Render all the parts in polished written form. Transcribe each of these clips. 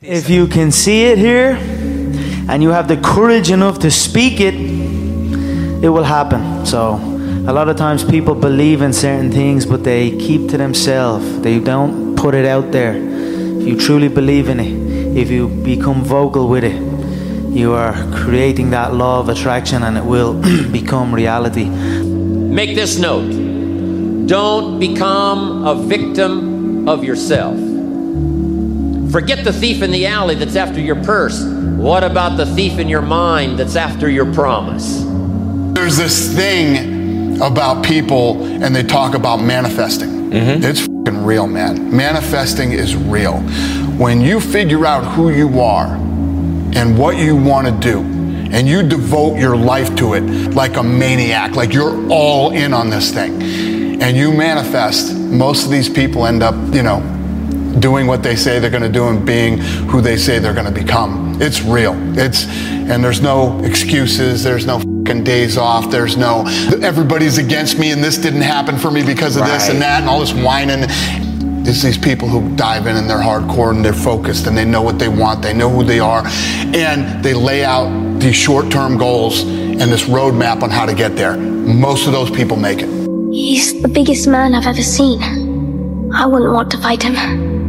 If you can see it here and you have the courage enough to speak it, it will happen. So a lot of times people believe in certain things, but they keep to themselves. They don't put it out there. If you truly believe in it, if you become vocal with it, you are creating that law of attraction and it will become reality. Make this note. Don't become a victim of yourself. Forget the thief in the alley that's after your purse. What about the thief in your mind that's after your promise? There's this thing about people and they talk about manifesting. It's fucking real, man. Manifesting is real. When you figure out who you are and what you want to do, and you devote your life to it like a maniac, like you're all in on this thing, and you manifest, most of these people end up, doing what they say they're going to do and being who they say they're going to become. It's real. And there's no excuses. There's no fucking days off. There's no, everybody's against me and this didn't happen for me because of this and that and all this whining. There's these people who dive in and they're hardcore and they're focused and they know what they want. They know who they are. And they lay out these short-term goals and this roadmap on how to get there. Most of those people make it. He's the biggest man I've ever seen. I wouldn't want to fight him.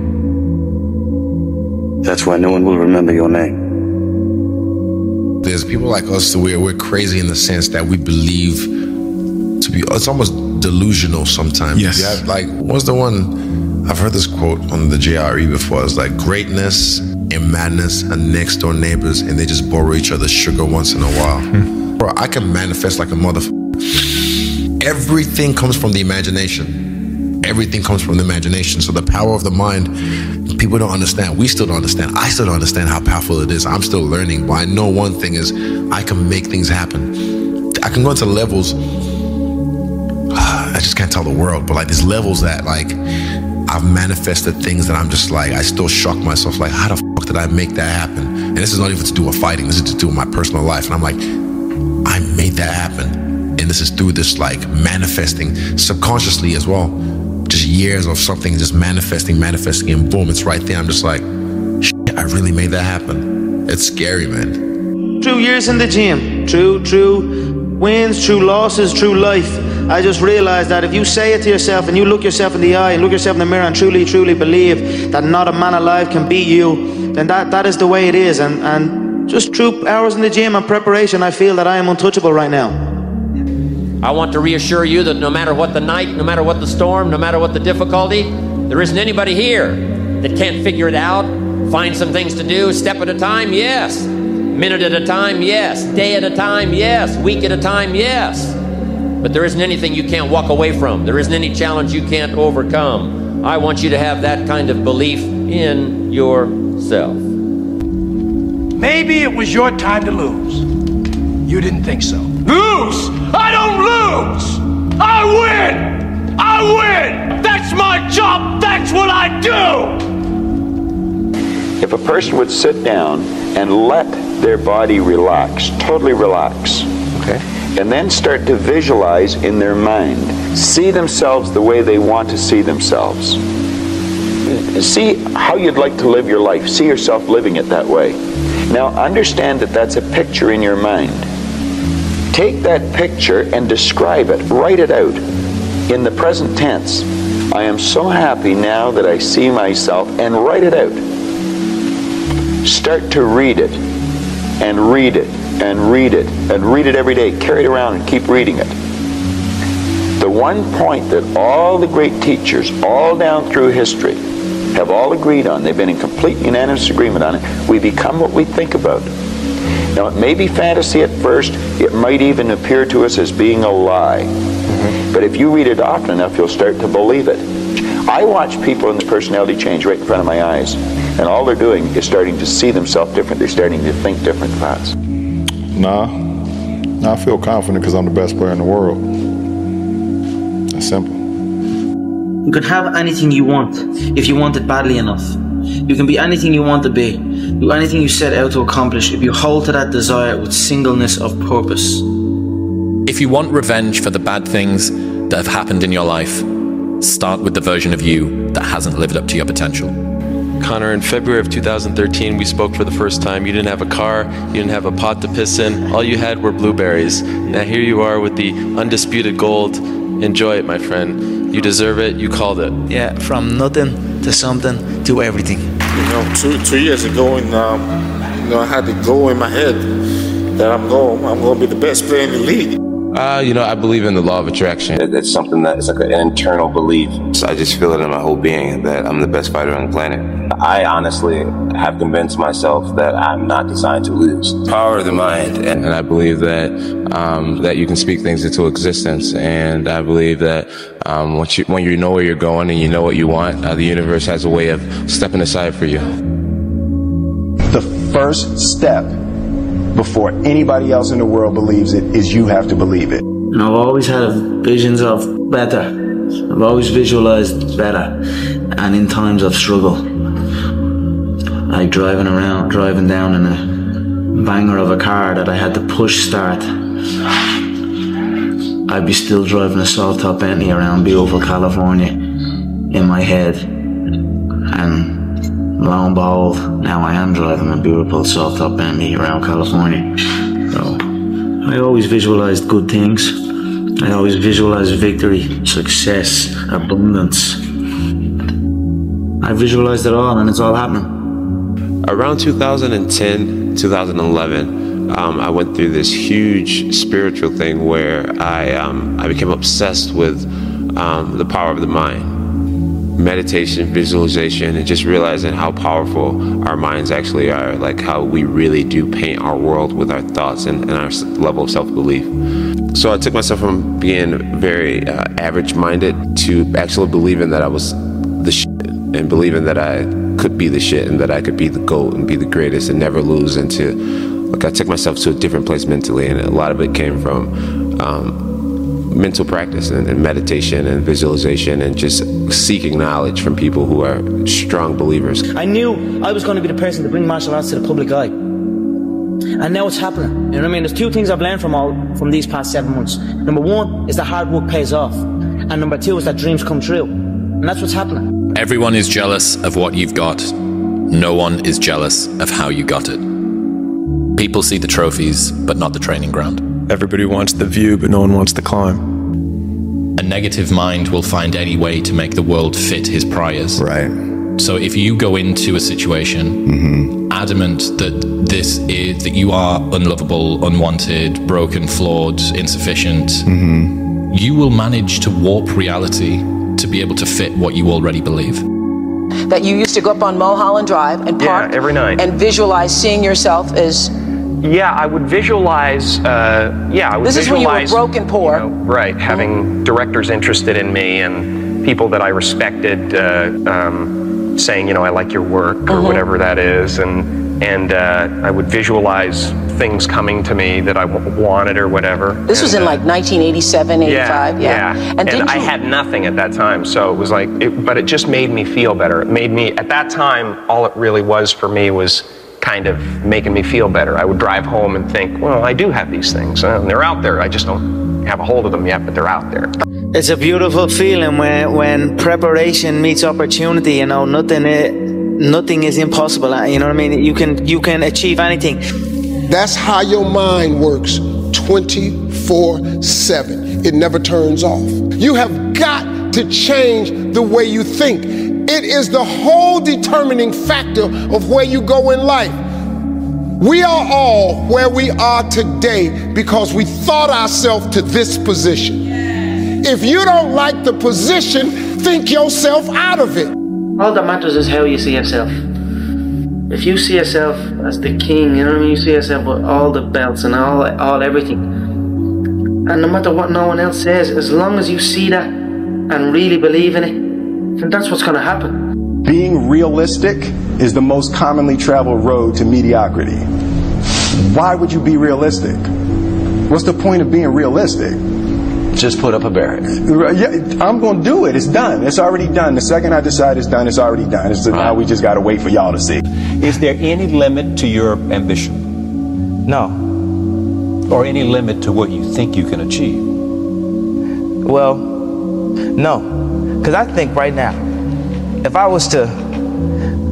That's why no one will remember your name. There's people like us, we're crazy in the sense that we believe to be, it's almost delusional sometimes. Yes. You have, what's the one, I've heard this quote on the JRE before, it's like greatness and madness are next door neighbors and they just borrow each other's sugar once in a while. Bro, I can manifest like a motherfucker. Everything comes from the imagination. Everything comes from the imagination. So the power of the mind, people don't understand. We still don't understand. I still don't understand how powerful it is. I'm still learning. But I know one thing is I can make things happen. I can go into levels. I just can't tell the world, but these levels that I've manifested things that I'm just I still shock myself. How the fuck did I make that happen? And this is not even to do with fighting. This is to do with my personal life. And I'm I made that happen. And this is through this manifesting subconsciously as well. Just years of something just manifesting, and boom, it's right there. I'm just shit, I really made that happen. It's scary, man. True years in the gym, true wins, true losses, true life. I just realized that if you say it to yourself and you look yourself in the eye and look yourself in the mirror and truly believe that not a man alive can beat you, then that is the way it is. And just true hours in the gym and preparation, I feel that I am untouchable right now. I want to reassure you that no matter what the night, no matter what the storm, no matter what the difficulty, there isn't anybody here that can't figure it out, find some things to do, step at a time, yes. Minute at a time, yes. Day at a time, yes. Week at a time, yes. But there isn't anything you can't walk away from. There isn't any challenge you can't overcome. I want you to have that kind of belief in yourself. Maybe it was your time to lose. You didn't think so. Lose! I don't lose! I win! I win! That's my job! That's what I do! If a person would sit down and let their body relax, totally relax, okay, and then start to visualize in their mind, see themselves the way they want to see themselves. See how you'd like to live your life. See yourself living it that way. Now understand that that's a picture in your mind. Take that picture and describe it. Write it out in the present tense. I am so happy now that I see myself, and write it out. Start to read it and read it and read it and read it every day. Carry it around and keep reading it. The one point that all the great teachers all down through history have all agreed on, they've been in complete unanimous agreement on it, we become what we think about. Now, it may be fantasy at first. It might even appear to us as being a lie. But if you read it often enough, you'll start to believe it. I watch people in this personality change right in front of my eyes, and all they're doing is starting to see themselves different. They're starting to think different thoughts. Nah, I feel confident because I'm the best player in the world. That's simple. You can have anything you want if you want it badly enough. You can be anything you want to be. Do anything you set out to accomplish if you hold to that desire with singleness of purpose. If you want revenge for the bad things that have happened in your life, start with the version of you that hasn't lived up to your potential. Connor, in February of 2013, we spoke for the first time. You didn't have a car, you didn't have a pot to piss in, all you had were blueberries. Now here you are with the undisputed gold. Enjoy it, my friend. You deserve it, you called it. Yeah, from nothing to something to everything. You know, two years ago, and I had to go in my head that I'm going to be the best player in the league. I believe in the law of attraction. It's something that it's like an internal belief. So I just feel it in my whole being that I'm the best fighter on the planet. I honestly have convinced myself that I'm not designed to lose. Power of the mind. And I believe that that you can speak things into existence. And I believe that when you know where you're going and you know what you want, the universe has a way of stepping aside for you. The first step before anybody else in the world believes it is you have to believe it. And I've always had visions of better. I've always visualized better. And in times of struggle, like driving down in a banger of a car that I had to push start, I'd be still driving a soft top Bentley around beautiful California in my head. And lo and behold, now I am driving a beautiful soft top Bentley around California. So I always visualized good things. I always visualized victory, success, abundance. I visualized it all, and it's all happening. Around 2010, 2011, I went through this huge spiritual thing where I became obsessed with the power of the mind. Meditation, visualization, and just realizing how powerful our minds actually are, like how we really do paint our world with our thoughts and our level of self-belief. So I took myself from being very average-minded to actually believing that I was the shit, and believing that I could be the shit and that I could be the GOAT and be the greatest and never lose. And I took myself to a different place mentally, and a lot of it came from mental practice and meditation and visualization and just seeking knowledge from people who are strong believers. I knew I was going to be the person to bring martial arts to the public eye. And now it's happening. You know what I mean? There's two things I've learned from these past 7 months. Number one is that hard work pays off. And number two is that dreams come true. And that's what's happening. Everyone is jealous of what you've got. No one is jealous of how you got it. People see the trophies, but not the training ground. Everybody wants the view, but no one wants the climb. A negative mind will find any way to make the world fit his priors. Right. So if you go into a situation adamant that you are unlovable, unwanted, broken, flawed, insufficient, you will manage to warp reality to be able to fit what you already believe. That you used to go up on Mulholland Drive and park every night and visualize seeing yourself as... Yeah, I would visualize, This is when you were broken poor. Right, having directors interested in me and people that I respected saying, I like your work or whatever that is. And I would visualize things coming to me that I wanted or whatever. This was in like 1987, 85, yeah. And I had nothing at that time, so it was like, but it just made me feel better. It made me, at that time, all it really was for me was kind of making me feel better. I would drive home and think, well, I do have these things. And they're out there. I just don't have a hold of them yet, but they're out there. It's a beautiful feeling when preparation meets opportunity. Nothing is impossible. You know what I mean? You can achieve anything. That's how your mind works 24/7. It never turns off. You have got to change the way you think. It is the whole determining factor of where you go in life. We are all where we are today because we thought ourselves to this position. If you don't like the position, think yourself out of it. All that matters is how you see yourself. If you see yourself as the king, you know what I mean? You see yourself with all the belts and all everything. And no matter what no one else says, as long as you see that and really believe in it, then that's what's going to happen. Being realistic is the most commonly traveled road to mediocrity. Why would you be realistic? What's the point of being realistic? Just put up a barrier. Yeah, I'm going to do it. It's done. It's already done. The second I decide it's done, it's already done. Now we just got to wait for y'all to see. Is there any limit to your ambition? No. Or any limit to what you think you can achieve? Well, no. Because I think right now, if I was to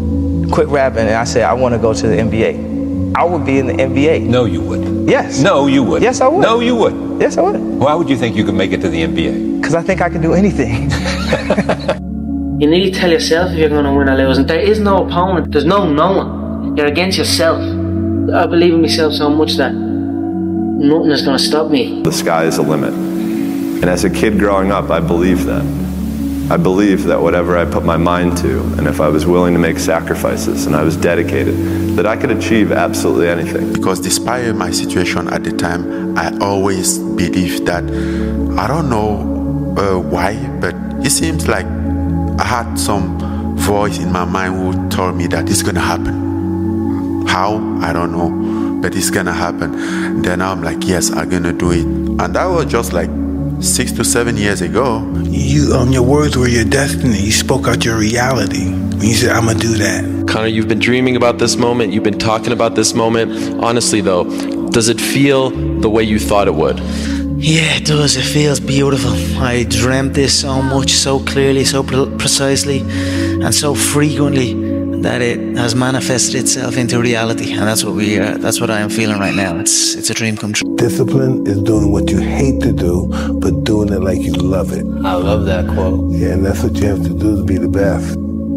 quit rapping and I said, I want to go to the NBA, I would be in the NBA. No, you wouldn't. Yes. No, you wouldn't. Yes, I would. No, you wouldn't. Yes, I would. Why would you think you could make it to the NBA? Because I think I can do anything. You need to tell yourself if you're going to win or lose. And there is no opponent. There's no knowing. You're against yourself. I believe in myself so much that nothing is going to stop me. The sky is the limit. And as a kid growing up, I believed that. I believed that whatever I put my mind to, and if I was willing to make sacrifices and I was dedicated, that I could achieve absolutely anything. Because despite my situation at the time, I always believed that, I don't know why, but it seems like I had some voice in my mind who told me that it's gonna happen. How? I don't know, but it's gonna happen. Then I'm like, yes, I'm gonna do it. And that was just like 6 to 7 years ago. Your words were your destiny. You spoke out your reality. You said, I'm gonna do that. Connor, you've been dreaming about this moment. You've been talking about this moment. Honestly, though, does it feel the way you thought it would? Yeah, it does. It feels beautiful. I dreamt this so much, so clearly, so precisely, and so frequently that it has manifested itself into reality. And that's what that's what I am feeling right now. It's a dream come true. Discipline is doing what you hate to do, but doing it like you love it. I love that quote. Yeah, and that's what you have to do to be the best.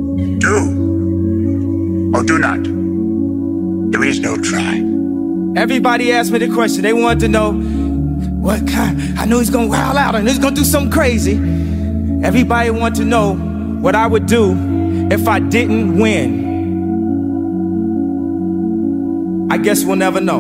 Do or do not. There is no try. Everybody asked me the question. They wanted to know what kind. I knew he's gonna wild out and he's gonna do something crazy. Everybody wanted to know what I would do if I didn't win. I guess we'll never know.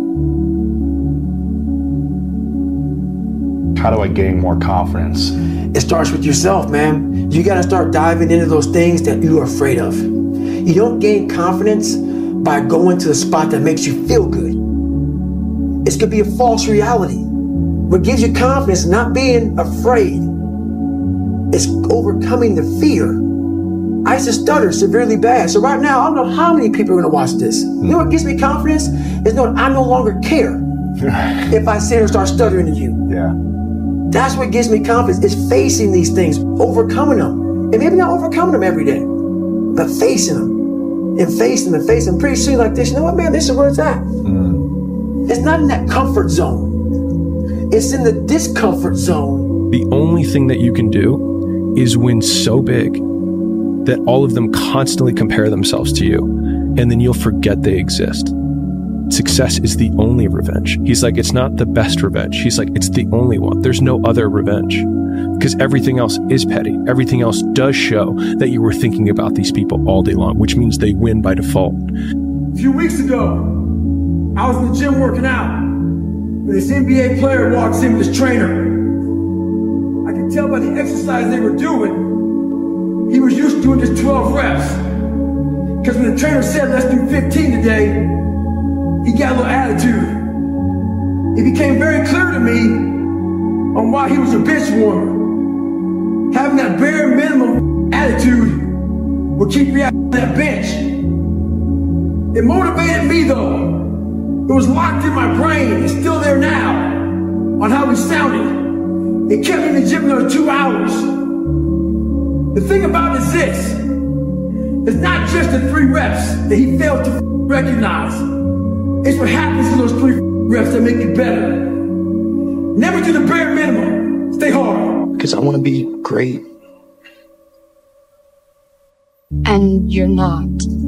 How do I gain more confidence? It starts with yourself, man. You gotta start diving into those things that you're afraid of. You don't gain confidence by going to a spot that makes you feel good. It's gonna be a false reality. What gives you confidence, not being afraid, is overcoming the fear. I used to stutter severely bad. So right now, I don't know how many people are gonna watch this. You know what gives me confidence? Is knowing I no longer care if I sit and start stuttering to you. Yeah. That's what gives me confidence, is facing these things, overcoming them. And maybe not overcoming them every day, but facing them. And facing them and facing them. Pretty soon like this, you know what, man, this is where it's at. It's not in that comfort zone. It's in the discomfort zone. The only thing that you can do is win so big that all of them constantly compare themselves to you, and then you'll forget they exist. Success is the only revenge. He's like, it's not the best revenge. He's like, it's the only one. There's no other revenge. Because everything else is petty. Everything else does show that you were thinking about these people all day long, which means they win by default. A few weeks ago, I was in the gym working out. When this NBA player walks in with his trainer. I could tell by the exercise they were doing, he was used to doing just 12 reps. Because when the trainer said, let's do 15 today, he got a little attitude. It became very clear to me on why he was a bench warmer. Having that bare minimum attitude will keep you out that bench. It motivated me though. It was locked in my brain. It's still there now on how we sounded. It kept me in the gym another 2 hours. The thing about it is this. It's not just the 3 reps that he failed to recognize. It's what happens to those 3 reps that make you better. Never do the bare minimum. Stay hard. Because I want to be great. And you're not.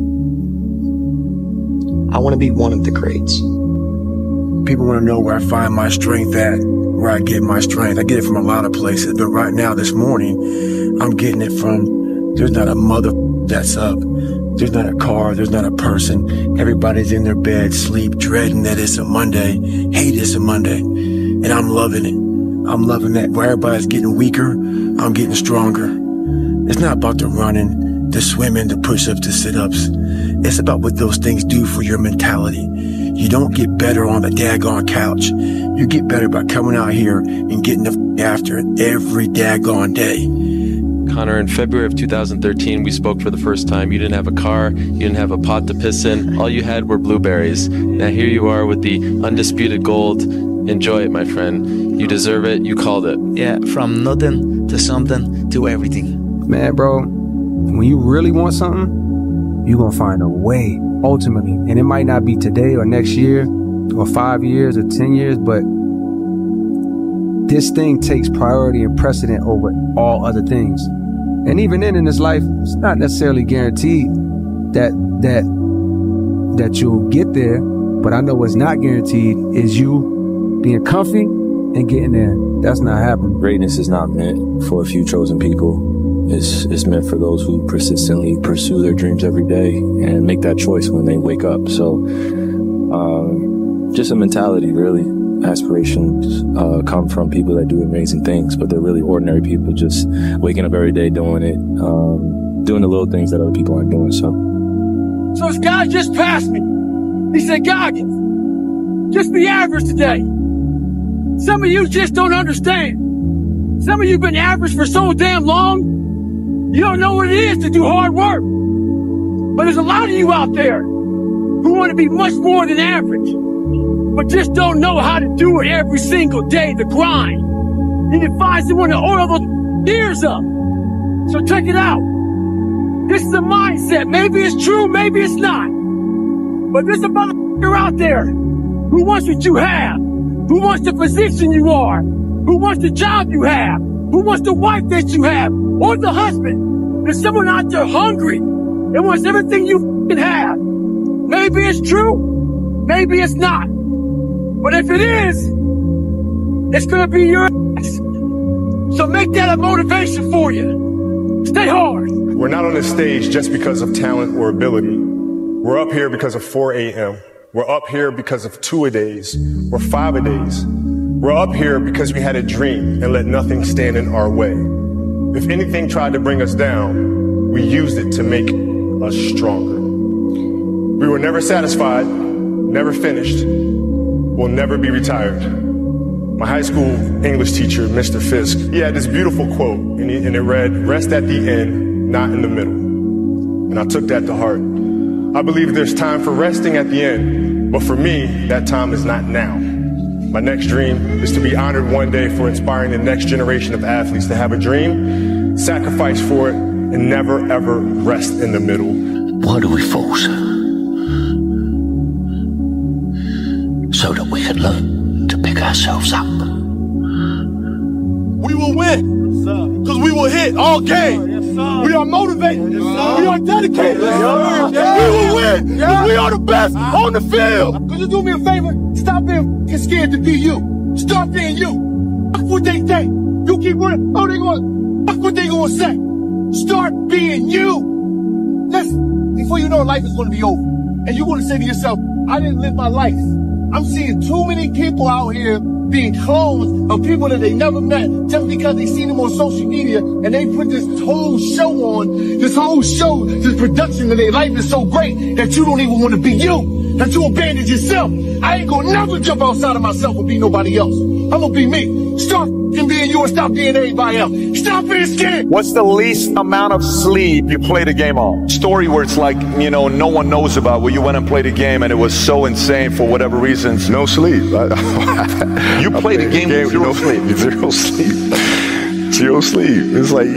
I want to be one of the greats. People want to know where I find my strength at, where I get my strength. I get it from a lot of places, but right now, this morning, I'm getting it from, there's not a mother that's up. There's not a car, there's not a person. Everybody's in their bed, sleep, dreading that it's a Monday, hate it's a Monday. And I'm loving it. I'm loving that. Where everybody's getting weaker, I'm getting stronger. It's not about the running, the swimming, the push-ups, the sit-ups. It's about what those things do for your mentality. You don't get better on the daggone couch. You get better by coming out here and getting the after it every daggone day. Connor, in February of 2013, we spoke for the first time. You didn't have a car. You didn't have a pot to piss in. All you had were blueberries. Now here you are with the undisputed gold. Enjoy it, my friend. You deserve it. You called it. Yeah, from nothing to something to everything. Man, bro, when you really want something, you're going to find a way ultimately. And it might not be today or next year or 5 years or 10 years, but this thing takes priority and precedent over all other things. And even then in this life, it's not necessarily guaranteed that you'll get there. But I know what's not guaranteed is you being comfy and getting there. That's not happening. Greatness is not meant for a few chosen people. It's meant for those who persistently pursue their dreams every day and make that choice when they wake up. So just a mentality, really. Aspirations come from people that do amazing things, but they're really ordinary people just waking up every day doing it, doing the little things that other people aren't doing. So this guy just passed me. He said, Goggins, just be average today. Some of you just don't understand. Some of you have been average for so damn long, you don't know what it is to do hard work. But there's a lot of you out there who want to be much more than average, but just don't know how to do it every single day, the grind. You need to find someone to oil those ears up. So check it out. This is a mindset. Maybe it's true, maybe it's not. But there's a motherfucker out there who wants what you have, who wants the position you are, who wants the job you have, who wants the wife that you have, or the husband. There's someone out there hungry and wants everything you can have. Maybe it's true, maybe it's not. But if it is, it's gonna be your ass. So make that a motivation for you. Stay hard. We're not on this stage just because of talent or ability. We're up here because of 4 a.m. We're up here because of 2-a-days or 5-a-days. We're up here because we had a dream and let nothing stand in our way. If anything tried to bring us down, we used it to make us stronger. We were never satisfied, never finished. We'll never be retired. My high school English teacher, Mr. Fisk, he had this beautiful quote, and it read, "Rest at the end, not in the middle." And I took that to heart. I believe there's time for resting at the end, but for me, that time is not now. My next dream is to be honored one day for inspiring the next generation of athletes to have a dream, sacrifice for it, and never ever rest in the middle. Why do we force? So that we can learn to pick ourselves up. We will win, because we will hit all game. We are motivated. We are dedicated. We will win, because we are the best on the field. Could you do me a favor? Stop being scared to be you. Start being you. Fuck what they say. You keep running. Oh, they going. Fuck what they gonna say. Start being you. Listen, before you know, life is gonna be over, and you're gonna say to yourself, "I didn't live my life." I'm seeing too many people out here being clones of people that they never met just because they seen them on social media, and they put this whole show on, this production of their life is so great that you don't even want to be you, that you abandon yourself. I ain't gonna never jump outside of myself and be nobody else. I'm gonna be me. Start being you and stop being everybody else. Stop being scared. What's the least amount of sleep you played a game on? Story where it's like, no one knows about, where you went and played a game and it was so insane for whatever reasons. No sleep. You played a game with zero sleep. Zero sleep. Zero sleep. It's like,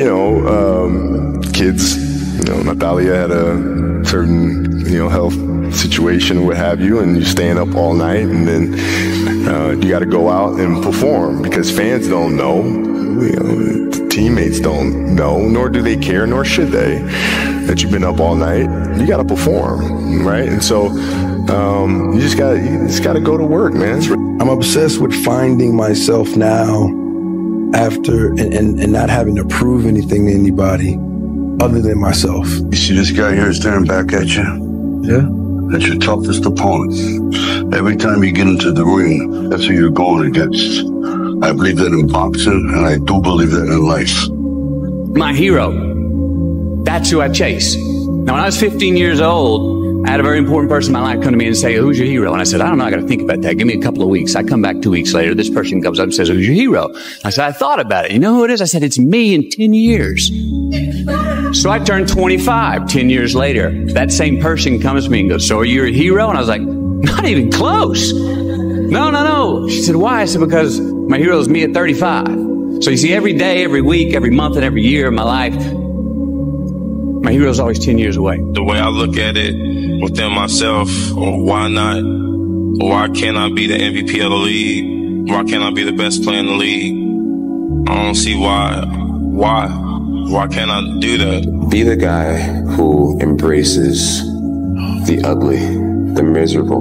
kids, Natalia had a certain, health situation or what have you, and you're staying up all night, and then you got to go out and perform because fans don't know, teammates don't know, nor do they care, nor should they, that you've been up all night. You got to perform, right? And so you just got to go to work, man. I'm obsessed with finding myself now after and not having to prove anything to anybody other than myself. You see this guy here is staring back at you? Yeah. That's your toughest opponent. Every time you get into the ring, that's who you're going against. I believe that in boxing, and I do believe that in life. My hero. That's who I chase. Now, when I was 15 years old, I had a very important person in my life come to me and say, "Who's your hero?" And I said, "I don't know. I got to think about that. Give me a couple of weeks." I come back 2 weeks later. This person comes up and says, "Who's your hero?" I said, "I thought about it. You know who it is?" I said, "It's me in 10 years. So I turned 25 10 years later. That same person comes to me and goes, "So are you a hero?" And I was like, "Not even close. No. She said, "Why?" I said, "Because my hero is me at 35. So you see, every day, every week, every month, and every year of my life, my hero's always 10 years away. The way I look at it within myself, or why not? Why can't I be the MVP of the league? Why can't I be the best player in the league? I don't see why. Why can't I do that? Be the guy who embraces the ugly, the miserable.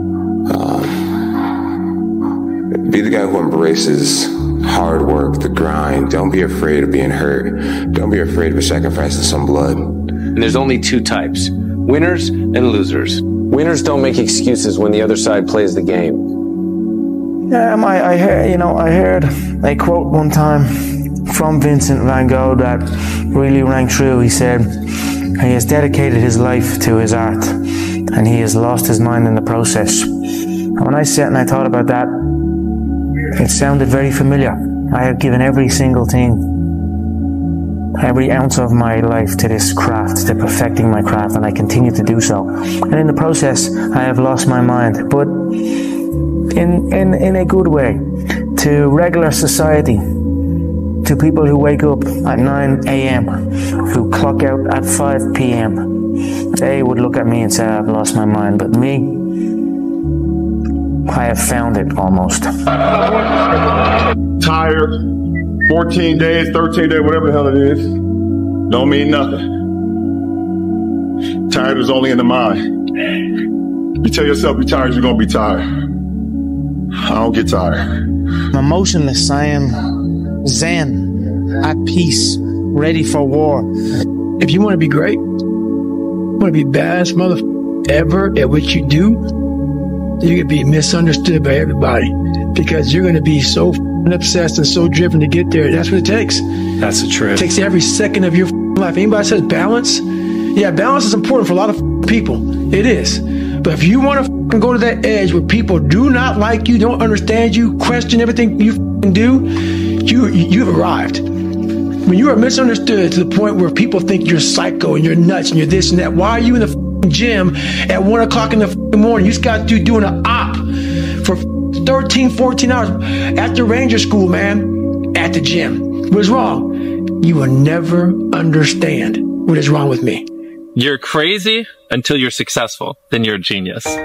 Be the guy who embraces hard work, the grind. Don't be afraid of being hurt. Don't be afraid of sacrificing some blood. And there's only two types, winners and losers. Winners don't make excuses when the other side plays the game. Yeah, I heard a quote one time from Vincent van Gogh that really rang true. He said, he has dedicated his life to his art and he has lost his mind in the process. And when I sat and I thought about that, it sounded very familiar. I have given every single thing, every ounce of my life to this craft, to perfecting my craft, and I continue to do so. And in the process, I have lost my mind, but in a good way, to regular society, to people who wake up at 9 a.m., who clock out at 5 p.m. They would look at me and say, I've lost my mind, but me, I have found it almost. Tired, 14 days, 13 days, whatever the hell it is, don't mean nothing. Tired is only in the mind. You tell yourself you're tired, you're gonna be tired. I don't get tired. I'm emotionless. I am zen, at peace, ready for war. If you want to be great, you want to be baddest motherfucker ever at what you do, you're going to be misunderstood by everybody because you're going to be so obsessed and so driven to get there. That's what it takes. That's the truth. It takes every second of your life. Anybody says balance? Yeah, balance is important for a lot of people. It is. But if you want to go to that edge where people do not like you, don't understand you, question everything you do, you've arrived. When you are misunderstood to the point where people think you're psycho and you're nuts and you're this and that, why are you in the gym at 1 o'clock in the morning? You just got to doing an op for 13, 14 hours after Ranger School, man, at the gym. What is wrong? You will never understand what is wrong with me. You're crazy until you're successful. Then you're a genius.